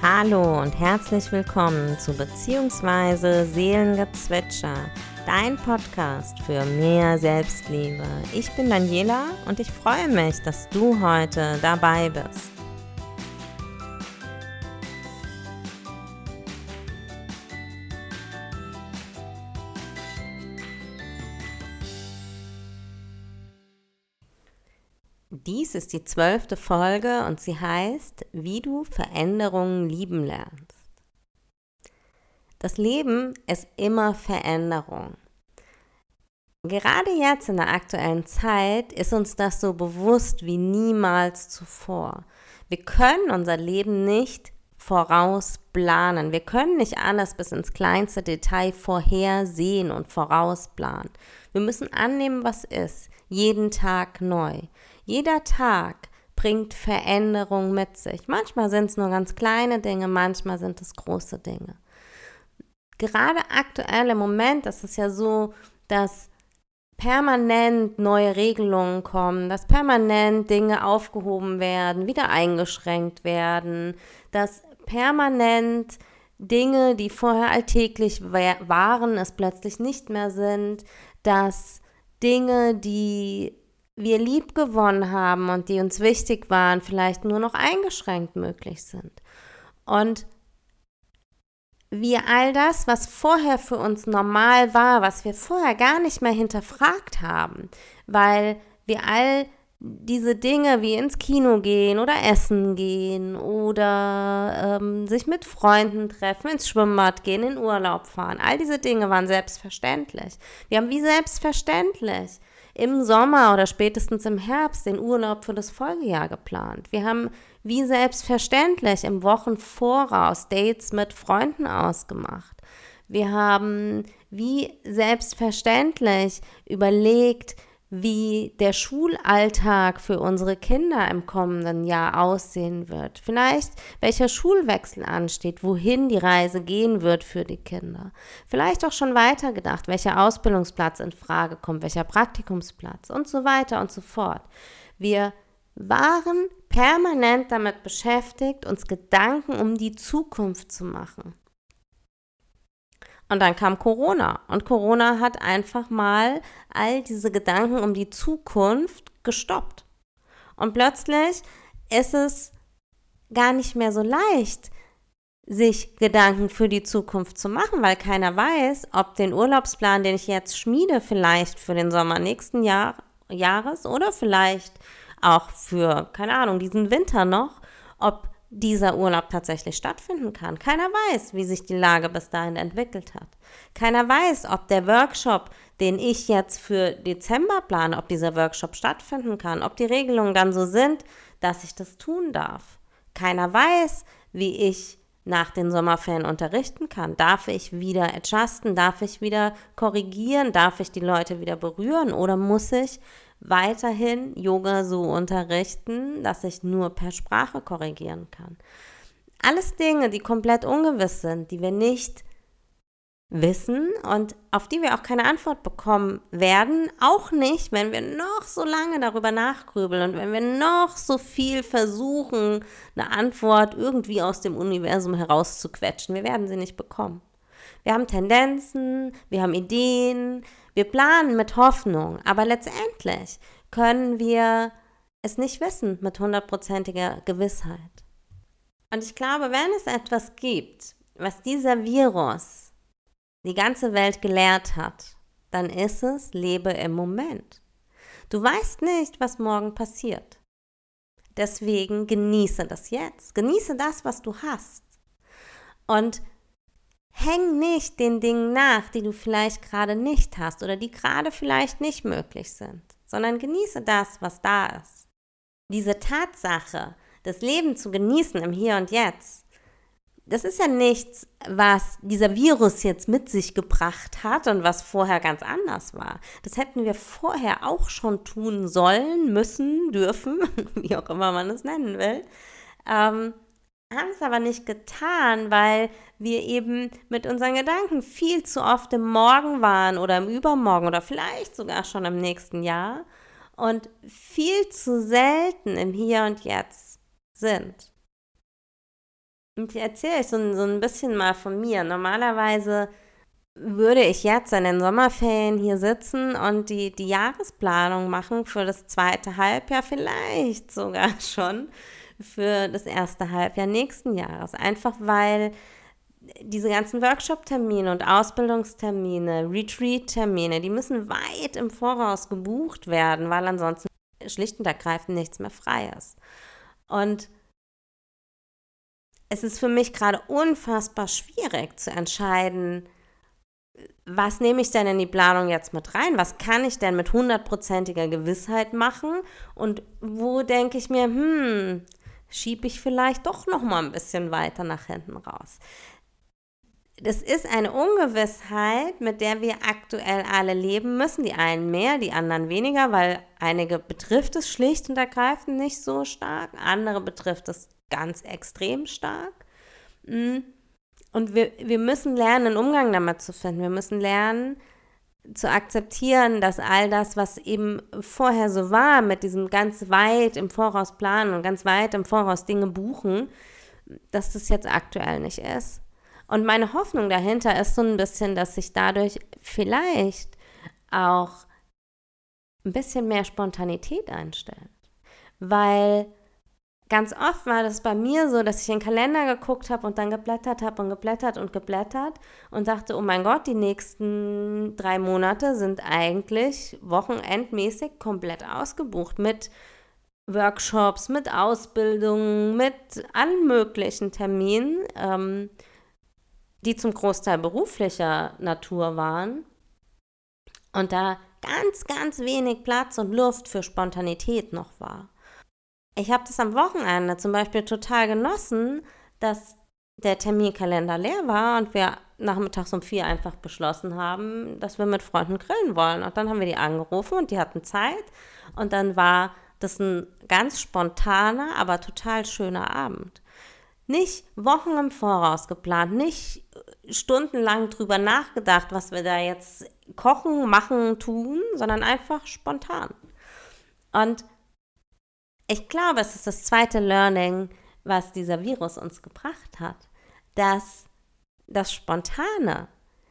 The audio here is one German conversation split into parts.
Hallo und herzlich willkommen zu Beziehungsweise Seelengezwitscher, dein Podcast für mehr Selbstliebe. Ich bin Daniela und ich freue mich, dass du heute dabei bist. Dies ist die 12. Folge und sie heißt, wie du Veränderungen lieben lernst. Das Leben ist immer Veränderung. Gerade jetzt in der aktuellen Zeit ist uns das so bewusst wie niemals zuvor. Wir können unser Leben nicht vorausplanen. Wir können nicht alles bis ins kleinste Detail vorhersehen und vorausplanen. Wir müssen annehmen, was ist, jeden Tag neu. Jeder Tag bringt Veränderung mit sich. Manchmal sind es nur ganz kleine Dinge, manchmal sind es große Dinge. Gerade aktuell im Moment ist es ja so, dass permanent neue Regelungen kommen, dass permanent Dinge aufgehoben werden, wieder eingeschränkt werden, dass permanent Dinge, die vorher alltäglich waren, es plötzlich nicht mehr sind, dass Dinge, die wir liebgewonnen haben und die uns wichtig waren, vielleicht nur noch eingeschränkt möglich sind. Und wir all das, was vorher für uns normal war, was wir vorher gar nicht mehr hinterfragt haben, weil wir all diese Dinge wie ins Kino gehen oder essen gehen oder sich mit Freunden treffen, ins Schwimmbad gehen, in Urlaub fahren, all diese Dinge waren selbstverständlich. Wir haben wie selbstverständlich im Sommer oder spätestens im Herbst den Urlaub für das Folgejahr geplant. Wir haben wie selbstverständlich im Wochenvoraus Dates mit Freunden ausgemacht. Wir haben wie selbstverständlich überlegt, wie der Schulalltag für unsere Kinder im kommenden Jahr aussehen wird. Vielleicht welcher Schulwechsel ansteht, wohin die Reise gehen wird für die Kinder. Vielleicht auch schon weitergedacht, welcher Ausbildungsplatz in Frage kommt, welcher Praktikumsplatz und so weiter und so fort. Wir waren permanent damit beschäftigt, uns Gedanken um die Zukunft zu machen. Und dann kam Corona und Corona hat einfach mal all diese Gedanken um die Zukunft gestoppt. Und plötzlich ist es gar nicht mehr so leicht, sich Gedanken für die Zukunft zu machen, weil keiner weiß, ob den Urlaubsplan, den ich jetzt schmiede, vielleicht für den Sommer nächsten Jahres oder vielleicht auch für, keine Ahnung, diesen Winter noch, ob dieser Urlaub tatsächlich stattfinden kann. Keiner weiß, wie sich die Lage bis dahin entwickelt hat. Keiner weiß, ob der Workshop, den ich jetzt für Dezember plane, ob dieser Workshop stattfinden kann, ob die Regelungen dann so sind, dass ich das tun darf. Keiner weiß, wie ich nach den Sommerferien unterrichten kann. Darf ich wieder adjusten? Darf ich wieder korrigieren? Darf ich die Leute wieder berühren? Oder muss ich weiterhin Yoga so unterrichten, dass ich nur per Sprache korrigieren kann? Alles Dinge, die komplett ungewiss sind, die wir nicht wissen und auf die wir auch keine Antwort bekommen werden, auch nicht, wenn wir noch so lange darüber nachgrübeln und wenn wir noch so viel versuchen, eine Antwort irgendwie aus dem Universum herauszuquetschen. Wir werden sie nicht bekommen. Wir haben Tendenzen, wir haben Ideen, wir planen mit Hoffnung, aber letztendlich können wir es nicht wissen mit 100%iger Gewissheit. Und ich glaube, wenn es etwas gibt, was dieser Virus die ganze Welt gelehrt hat, dann ist es, lebe im Moment. Du weißt nicht, was morgen passiert. Deswegen genieße das jetzt. Genieße das, was du hast. Und häng nicht den Dingen nach, die du vielleicht gerade nicht hast oder die gerade vielleicht nicht möglich sind, sondern genieße das, was da ist. Diese Tatsache, das Leben zu genießen im Hier und Jetzt, das ist ja nichts, was dieser Virus jetzt mit sich gebracht hat und was vorher ganz anders war. Das hätten wir vorher auch schon tun sollen, müssen, dürfen, wie auch immer man es nennen will. Haben es aber nicht getan, weil wir eben mit unseren Gedanken viel zu oft im Morgen waren oder im Übermorgen oder vielleicht sogar schon im nächsten Jahr und viel zu selten im Hier und Jetzt sind. Und hier erzähle ich so ein bisschen mal von mir. Normalerweise würde ich jetzt in den Sommerferien hier sitzen und die Jahresplanung machen für das zweite Halbjahr, vielleicht sogar schon für das erste Halbjahr nächsten Jahres. Einfach weil diese ganzen Workshop-Termine und Ausbildungstermine, Retreat-Termine, die müssen weit im Voraus gebucht werden, weil ansonsten schlicht und ergreifend nichts mehr frei ist. Und es ist für mich gerade unfassbar schwierig zu entscheiden, was nehme ich denn in die Planung jetzt mit rein? Was kann ich denn mit 100%iger Gewissheit machen? Und wo denke ich mir, schiebe ich vielleicht doch noch mal ein bisschen weiter nach hinten raus? Das ist eine Ungewissheit, mit der wir aktuell alle leben müssen. Die einen mehr, die anderen weniger, weil einige betrifft es schlicht und ergreifend nicht so stark, andere betrifft es ganz extrem stark. Und wir müssen lernen, einen Umgang damit zu finden. Wir müssen lernen, zu akzeptieren, dass all das, was eben vorher so war, mit diesem ganz weit im Voraus planen und ganz weit im Voraus Dinge buchen, dass das jetzt aktuell nicht ist. Und meine Hoffnung dahinter ist so ein bisschen, dass sich dadurch vielleicht auch ein bisschen mehr Spontanität einstellt. Weil ganz oft war das bei mir so, dass ich in den Kalender geguckt habe und dann geblättert habe und geblättert und geblättert und dachte, oh mein Gott, die nächsten 3 Monate sind eigentlich wochenendmäßig komplett ausgebucht mit Workshops, mit Ausbildungen, mit allen möglichen Terminen, die zum Großteil beruflicher Natur waren und da ganz, ganz wenig Platz und Luft für Spontanität noch war. Ich habe das am Wochenende zum Beispiel total genossen, dass der Terminkalender leer war und wir nachmittags um 4 einfach beschlossen haben, dass wir mit Freunden grillen wollen. Und dann haben wir die angerufen und die hatten Zeit. Und dann war das ein ganz spontaner, aber total schöner Abend. Nicht Wochen im Voraus geplant, nicht stundenlang drüber nachgedacht, was wir da jetzt kochen, machen, tun, sondern einfach spontan. Und ich glaube, es ist das zweite Learning, was dieser Virus uns gebracht hat, dass das Spontane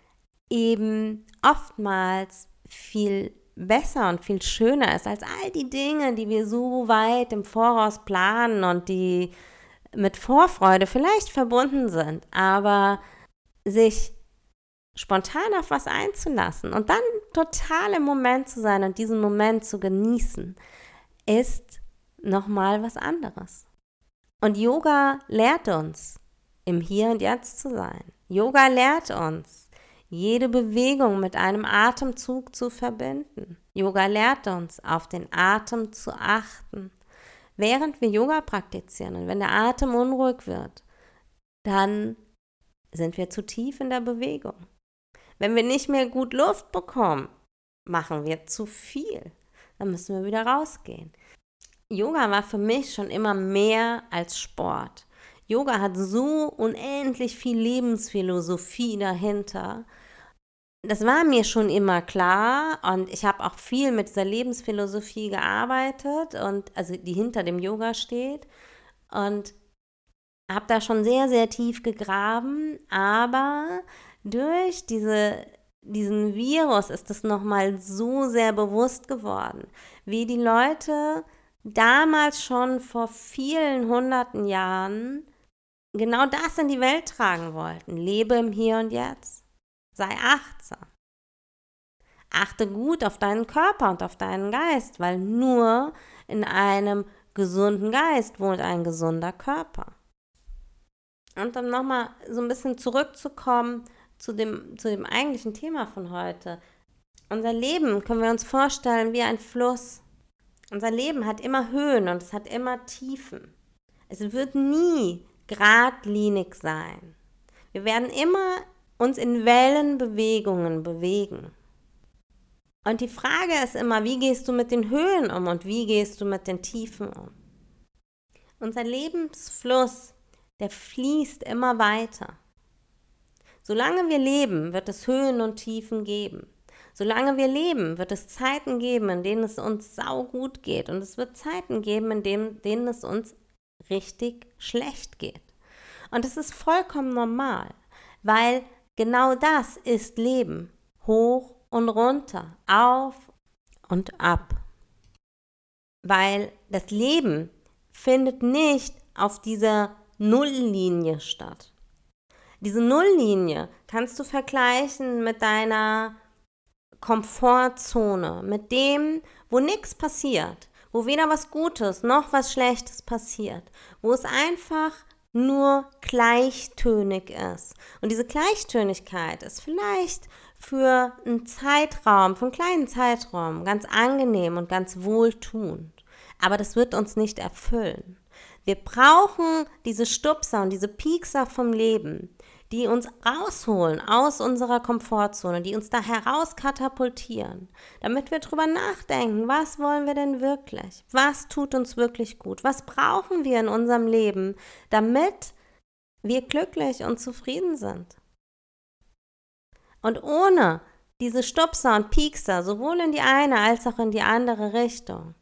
eben oftmals viel besser und viel schöner ist als all die Dinge, die wir so weit im Voraus planen und die mit Vorfreude vielleicht verbunden sind, aber sich spontan auf was einzulassen und dann total im Moment zu sein und diesen Moment zu genießen, ist nochmal was anderes. Und Yoga lehrt uns, im Hier und Jetzt zu sein. Yoga lehrt uns, jede Bewegung mit einem Atemzug zu verbinden. Yoga lehrt uns, auf den Atem zu achten. Während wir Yoga praktizieren und wenn der Atem unruhig wird, dann sind wir zu tief in der Bewegung. Wenn wir nicht mehr gut Luft bekommen, machen wir zu viel. Dann müssen wir wieder rausgehen. Yoga war für mich schon immer mehr als Sport. Yoga hat so unendlich viel Lebensphilosophie dahinter. Das war mir schon immer klar und ich habe auch viel mit dieser Lebensphilosophie gearbeitet und also die hinter dem Yoga steht und habe da schon sehr, sehr tief gegraben, aber durch diesen Virus ist es nochmal so sehr bewusst geworden, wie die Leute damals schon vor vielen hunderten Jahren genau das in die Welt tragen wollten. Lebe im Hier und Jetzt. Sei achtsam. Achte gut auf deinen Körper und auf deinen Geist, weil nur in einem gesunden Geist wohnt ein gesunder Körper. Und um nochmal so ein bisschen zurückzukommen zu dem eigentlichen Thema von heute. Unser Leben können wir uns vorstellen wie ein Fluss. Unser Leben hat immer Höhen und es hat immer Tiefen. Es wird nie geradlinig sein. Wir werden immer uns in Wellenbewegungen bewegen. Und die Frage ist immer, wie gehst du mit den Höhen um und wie gehst du mit den Tiefen um? Unser Lebensfluss, der fließt immer weiter. Solange wir leben, wird es Höhen und Tiefen geben. Solange wir leben, wird es Zeiten geben, in denen es uns saugut geht. Und es wird Zeiten geben, in denen es uns richtig schlecht geht. Und es ist vollkommen normal, weil genau das ist Leben. Hoch und runter, auf und ab. Weil das Leben findet nicht auf dieser Nulllinie statt. Diese Nulllinie kannst du vergleichen mit deiner Komfortzone, mit dem, wo nichts passiert, wo weder was Gutes noch was Schlechtes passiert, wo es einfach nur gleichtönig ist. Und diese Gleichtönigkeit ist vielleicht für einen Zeitraum, für einen kleinen Zeitraum ganz angenehm und ganz wohltuend. Aber das wird uns nicht erfüllen. Wir brauchen diese Stupser und diese Piekser vom Leben, die uns rausholen aus unserer Komfortzone, die uns da heraus katapultieren, damit wir drüber nachdenken, was wollen wir denn wirklich? Was tut uns wirklich gut? Was brauchen wir in unserem Leben, damit wir glücklich und zufrieden sind? Und ohne diese Stupser und Piekser, sowohl in die eine als auch in die andere Richtung,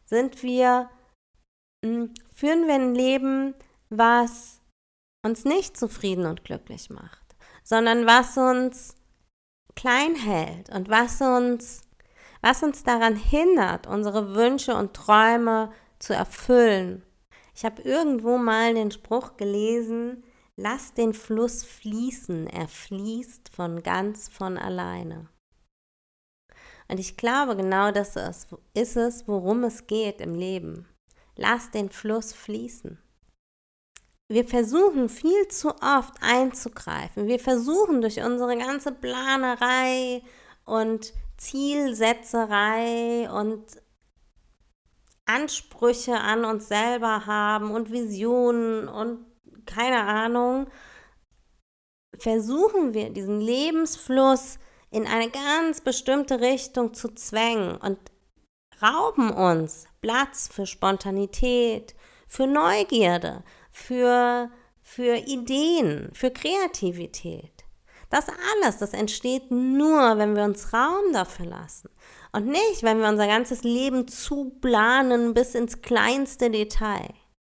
führen wir ein Leben, was uns nicht zufrieden und glücklich macht, sondern was uns klein hält und was uns daran hindert, unsere Wünsche und Träume zu erfüllen. Ich habe irgendwo mal den Spruch gelesen, lass den Fluss fließen, er fließt von alleine. Und ich glaube, genau das ist es, worum es geht im Leben. Lass den Fluss fließen. Wir versuchen viel zu oft einzugreifen. Wir versuchen durch unsere ganze Planerei und Zielsetzerei und Ansprüche an uns selber haben und Visionen und keine Ahnung, versuchen wir diesen Lebensfluss in eine ganz bestimmte Richtung zu zwängen und rauben uns Platz für Spontanität, für Neugierde, für Ideen, für Kreativität. Das alles, das entsteht nur, wenn wir uns Raum dafür lassen. Und nicht, wenn wir unser ganzes Leben zuplanen bis ins kleinste Detail.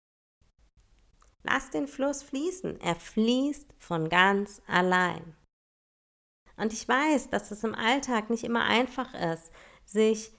Lass den Fluss fließen. Er fließt von ganz allein. Und ich weiß, dass es im Alltag nicht immer einfach ist, sich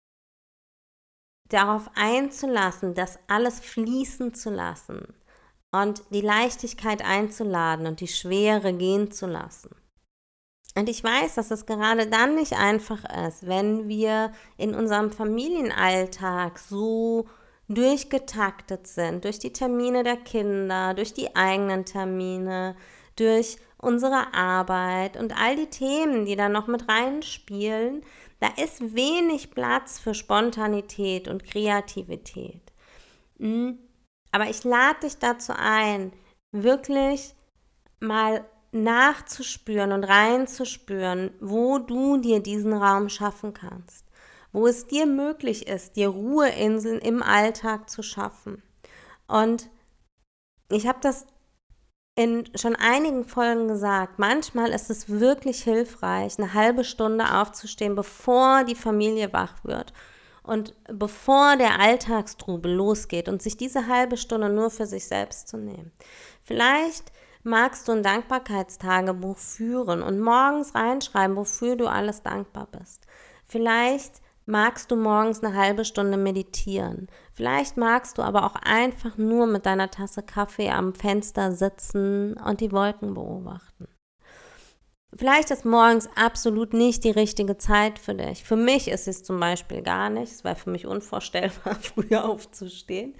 darauf einzulassen, das alles fließen zu lassen und die Leichtigkeit einzuladen und die Schwere gehen zu lassen. Und ich weiß, dass es gerade dann nicht einfach ist, wenn wir in unserem Familienalltag so durchgetaktet sind, durch die Termine der Kinder, durch die eigenen Termine, durch unsere Arbeit und all die Themen, die da noch mit reinspielen. Da ist wenig Platz für Spontanität und Kreativität. Aber ich lade dich dazu ein, wirklich mal nachzuspüren und reinzuspüren, wo du dir diesen Raum schaffen kannst, wo es dir möglich ist, dir Ruheinseln im Alltag zu schaffen. Und ich habe das in schon einigen Folgen gesagt, manchmal ist es wirklich hilfreich, eine halbe Stunde aufzustehen, bevor die Familie wach wird und bevor der Alltagstrubel losgeht und sich diese halbe Stunde nur für sich selbst zu nehmen. Vielleicht magst du ein Dankbarkeitstagebuch führen und morgens reinschreiben, wofür du alles dankbar bist. Vielleicht magst du morgens eine halbe Stunde meditieren. Vielleicht magst du aber auch einfach nur mit deiner Tasse Kaffee am Fenster sitzen und die Wolken beobachten. Vielleicht ist morgens absolut nicht die richtige Zeit für dich. Für mich ist es zum Beispiel gar nicht. Es war für mich unvorstellbar, früher aufzustehen.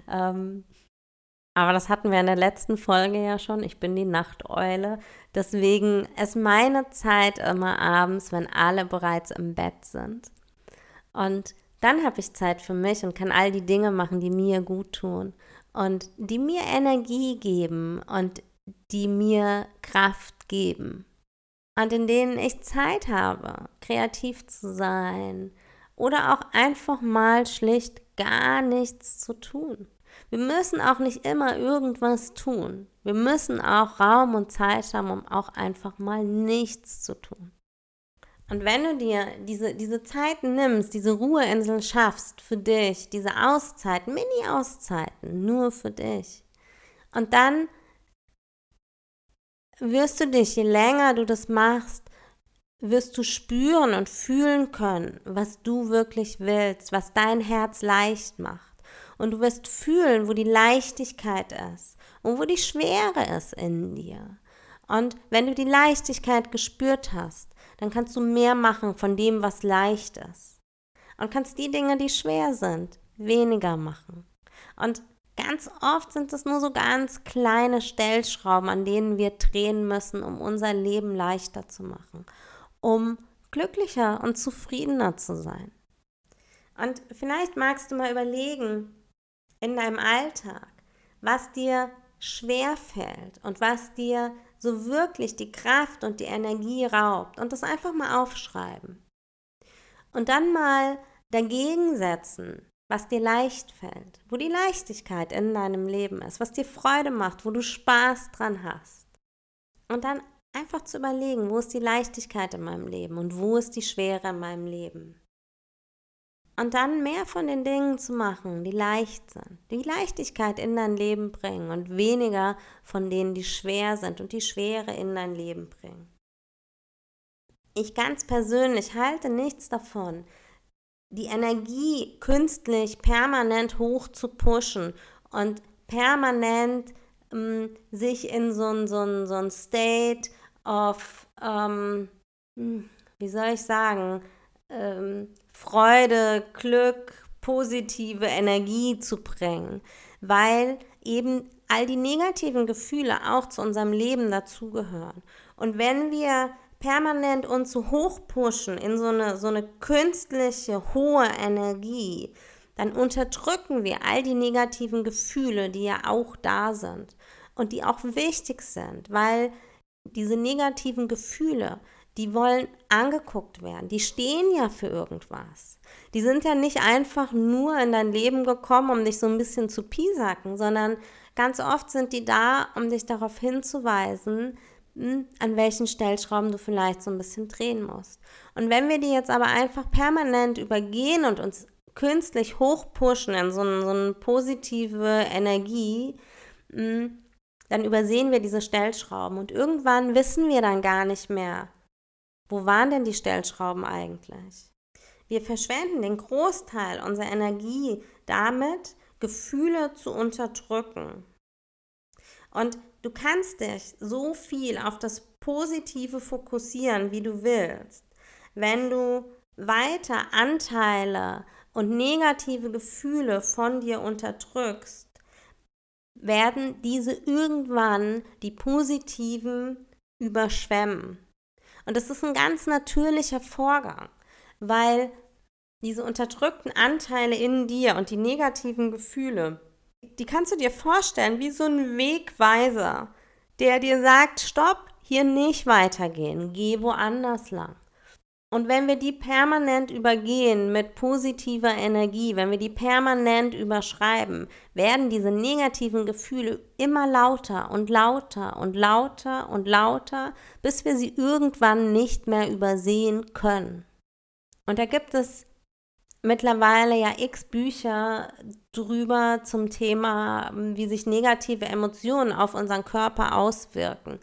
Aber das hatten wir in der letzten Folge ja schon. Ich bin die Nachteule. Deswegen ist meine Zeit immer abends, wenn alle bereits im Bett sind. Und dann habe ich Zeit für mich und kann all die Dinge machen, die mir gut tun und die mir Energie geben und die mir Kraft geben. Und in denen ich Zeit habe, kreativ zu sein oder auch einfach mal schlicht gar nichts zu tun. Wir müssen auch nicht immer irgendwas tun. Wir müssen auch Raum und Zeit haben, um auch einfach mal nichts zu tun. Und wenn du dir diese Zeiten nimmst, diese Ruheinseln schaffst für dich, diese Auszeiten, Mini-Auszeiten, nur für dich, und dann wirst du dich, je länger du das machst, wirst du spüren und fühlen können, was du wirklich willst, was dein Herz leicht macht. Und du wirst fühlen, wo die Leichtigkeit ist und wo die Schwere ist in dir. Und wenn du die Leichtigkeit gespürt hast, dann kannst du mehr machen von dem, was leicht ist. Und kannst die Dinge, die schwer sind, weniger machen. Und ganz oft sind es nur so ganz kleine Stellschrauben, an denen wir drehen müssen, um unser Leben leichter zu machen, um glücklicher und zufriedener zu sein. Und vielleicht magst du mal überlegen in deinem Alltag, was dir schwer fällt und was dir so wirklich die Kraft und die Energie raubt und das einfach mal aufschreiben. Und dann mal dagegen setzen, was dir leicht fällt, wo die Leichtigkeit in deinem Leben ist, was dir Freude macht, wo du Spaß dran hast. Und dann einfach zu überlegen, wo ist die Leichtigkeit in meinem Leben und wo ist die Schwere in meinem Leben. Und dann mehr von den Dingen zu machen, die leicht sind, die Leichtigkeit in dein Leben bringen und weniger von denen, die schwer sind und die Schwere in dein Leben bringen. Ich ganz persönlich halte nichts davon, die Energie künstlich permanent hoch zu pushen und permanent sich in so ein State of, wie soll ich sagen, Freude, Glück, positive Energie zu bringen, weil eben all die negativen Gefühle auch zu unserem Leben dazugehören. Und wenn wir permanent uns so hoch pushen in so eine künstliche, hohe Energie, dann unterdrücken wir all die negativen Gefühle, die ja auch da sind und die auch wichtig sind, weil diese negativen Gefühle, die wollen angeguckt werden, die stehen ja für irgendwas. Die sind ja nicht einfach nur in dein Leben gekommen, um dich so ein bisschen zu piesacken, sondern ganz oft sind die da, um dich darauf hinzuweisen, an welchen Stellschrauben du vielleicht so ein bisschen drehen musst. Und wenn wir die jetzt aber einfach permanent übergehen und uns künstlich hochpushen in so eine positive Energie, dann übersehen wir diese Stellschrauben und irgendwann wissen wir dann gar nicht mehr, wo waren denn die Stellschrauben eigentlich? Wir verschwenden den Großteil unserer Energie damit, Gefühle zu unterdrücken. Und du kannst dich so viel auf das Positive fokussieren, wie du willst. Wenn du weiter Anteile und negative Gefühle von dir unterdrückst, werden diese irgendwann die positiven überschwemmen. Und das ist ein ganz natürlicher Vorgang, weil diese unterdrückten Anteile in dir und die negativen Gefühle, die kannst du dir vorstellen wie so ein Wegweiser, der dir sagt, stopp, hier nicht weitergehen, geh woanders lang. Und wenn wir die permanent übergehen mit positiver Energie, wenn wir die permanent überschreiben, werden diese negativen Gefühle immer lauter und lauter und lauter und lauter, bis wir sie irgendwann nicht mehr übersehen können. Und da gibt es mittlerweile ja x Bücher drüber zum Thema, wie sich negative Emotionen auf unseren Körper auswirken,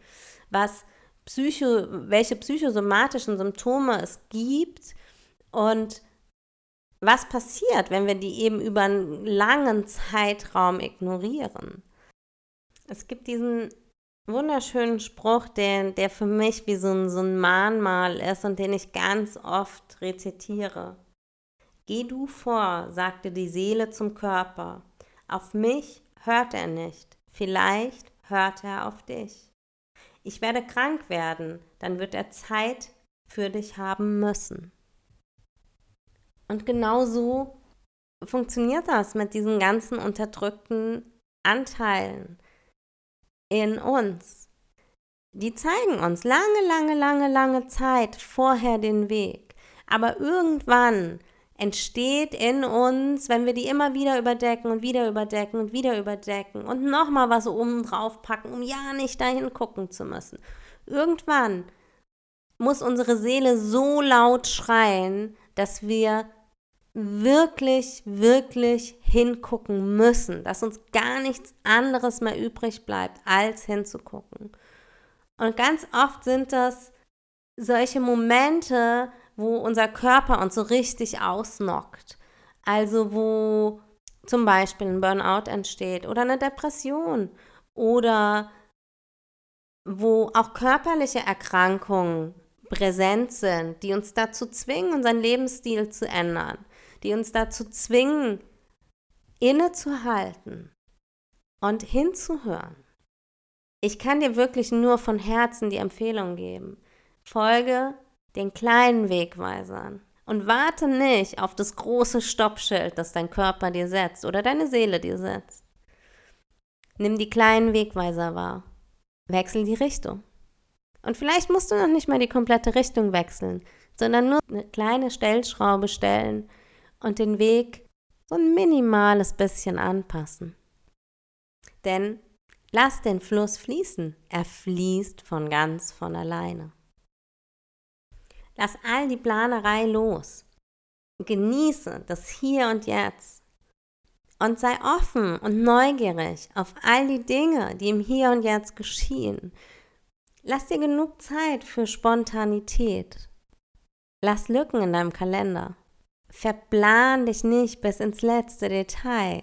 welche psychosomatischen Symptome es gibt und was passiert, wenn wir die eben über einen langen Zeitraum ignorieren. Es gibt diesen wunderschönen Spruch, der für mich wie so ein Mahnmal ist und den ich ganz oft rezitiere. Geh du vor, sagte die Seele zum Körper. Auf mich hört er nicht, vielleicht hört er auf dich. Ich werde krank werden, dann wird er Zeit für dich haben müssen. Und genau so funktioniert das mit diesen ganzen unterdrückten Anteilen in uns. Die zeigen uns lange Zeit vorher den Weg. Aber irgendwann entsteht in uns, wenn wir die immer wieder überdecken und wieder überdecken und wieder überdecken und nochmal was oben drauf packen, um ja nicht dahin gucken zu müssen. Irgendwann muss unsere Seele so laut schreien, dass wir wirklich hingucken müssen, dass uns gar nichts anderes mehr übrig bleibt, als hinzugucken. Und ganz oft sind das solche Momente, wo unser Körper uns so richtig ausnockt. Also wo zum Beispiel ein Burnout entsteht oder eine Depression oder wo auch körperliche Erkrankungen präsent sind, die uns dazu zwingen, unseren Lebensstil zu ändern, die uns dazu zwingen, innezuhalten und hinzuhören. Ich kann dir wirklich nur von Herzen die Empfehlung geben. Folge den kleinen Wegweisern und warte nicht auf das große Stoppschild, das dein Körper dir setzt oder deine Seele dir setzt. Nimm die kleinen Wegweiser wahr. Wechsel die Richtung. Und vielleicht musst du noch nicht mal die komplette Richtung wechseln, sondern nur eine kleine Stellschraube stellen und den Weg so ein minimales bisschen anpassen. Denn lass den Fluss fließen. Er fließt von alleine. Lass all die Planerei los. Genieße das Hier und Jetzt. Und sei offen und neugierig auf all die Dinge, die im Hier und Jetzt geschehen. Lass dir genug Zeit für Spontanität. Lass Lücken in deinem Kalender. Verplan dich nicht bis ins letzte Detail.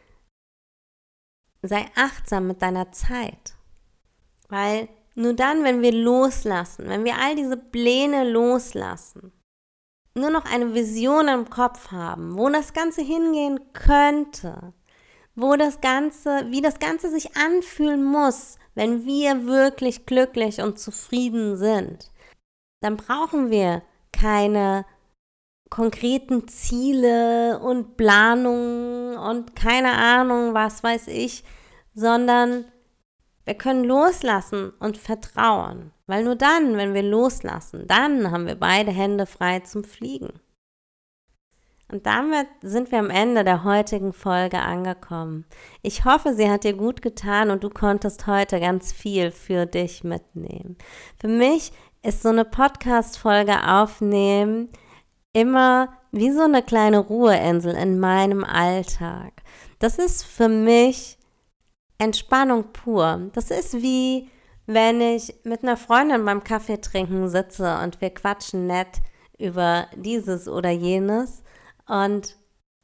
Sei achtsam mit deiner Zeit. Weil nur dann, wenn wir loslassen, wenn wir all diese Pläne loslassen, nur noch eine Vision im Kopf haben, wo das Ganze hingehen könnte, wie das Ganze sich anfühlen muss, wenn wir wirklich glücklich und zufrieden sind, dann brauchen wir keine konkreten Ziele und Planungen und keine Ahnung, was weiß ich, sondern wir können loslassen und vertrauen, weil nur dann, wenn wir loslassen, dann haben wir beide Hände frei zum Fliegen. Und damit sind wir am Ende der heutigen Folge angekommen. Ich hoffe, sie hat dir gut getan und du konntest heute ganz viel für dich mitnehmen. Für mich ist so eine Podcast-Folge aufnehmen immer wie so eine kleine Ruheinsel in meinem Alltag. Das ist für mich Entspannung pur. Das ist wie, wenn ich mit einer Freundin beim Kaffee trinken sitze und wir quatschen nett über dieses oder jenes. Und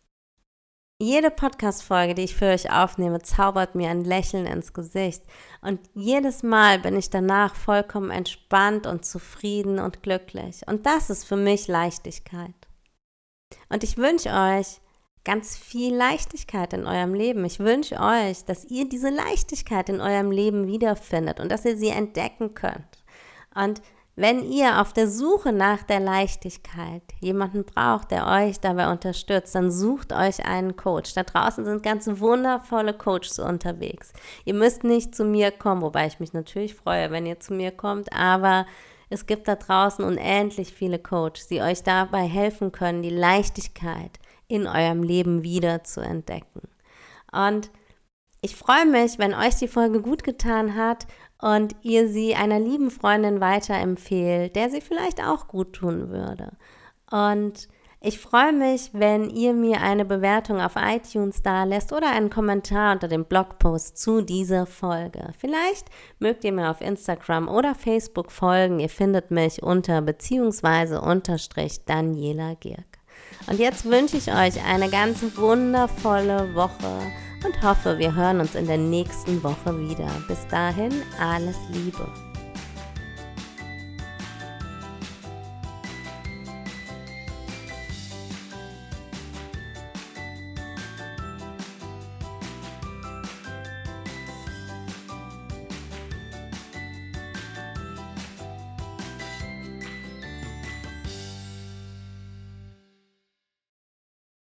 jede Podcast-Folge, die ich für euch aufnehme, zaubert mir ein Lächeln ins Gesicht. Und jedes Mal bin ich danach vollkommen entspannt und zufrieden und glücklich. Und das ist für mich Leichtigkeit. Und ich wünsche euch ganz viel Leichtigkeit in eurem Leben. Ich wünsche euch, dass ihr diese Leichtigkeit in eurem Leben wiederfindet und dass ihr sie entdecken könnt. Und wenn ihr auf der Suche nach der Leichtigkeit jemanden braucht, der euch dabei unterstützt, dann sucht euch einen Coach. Da draußen sind ganz wundervolle Coaches unterwegs. Ihr müsst nicht zu mir kommen, wobei ich mich natürlich freue, wenn ihr zu mir kommt, aber es gibt da draußen unendlich viele Coaches, die euch dabei helfen können, die Leichtigkeit in eurem Leben wieder zu entdecken. Und ich freue mich, wenn euch die Folge gut getan hat und ihr sie einer lieben Freundin weiterempfehlt, der sie vielleicht auch gut tun würde. Und ich freue mich, wenn ihr mir eine Bewertung auf iTunes dalässt oder einen Kommentar unter dem Blogpost zu dieser Folge. Vielleicht mögt ihr mir auf Instagram oder Facebook folgen. Ihr findet mich unter _Daniela Girk. Und jetzt wünsche ich euch eine ganz wundervolle Woche und hoffe, wir hören uns in der nächsten Woche wieder. Bis dahin, alles Liebe.